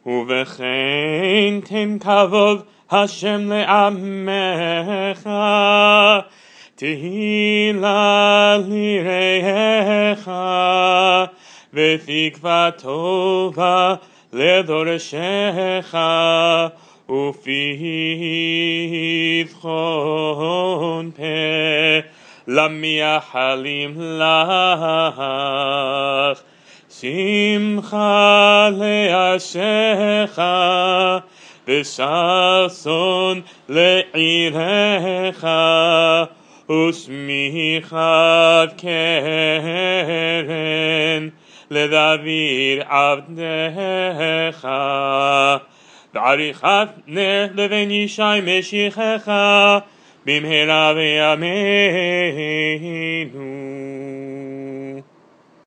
ובכן תן כבוד השם לעמך, תהילה ליראיך, ותקווה טובה לדורשך, ופתחון פה למייחלים לך. שמחה לארשך וששון לעירך, ושמיכת קרן לדוד עבדך, ועריכת נר לבן ישי משיחך, במהרה בימינו.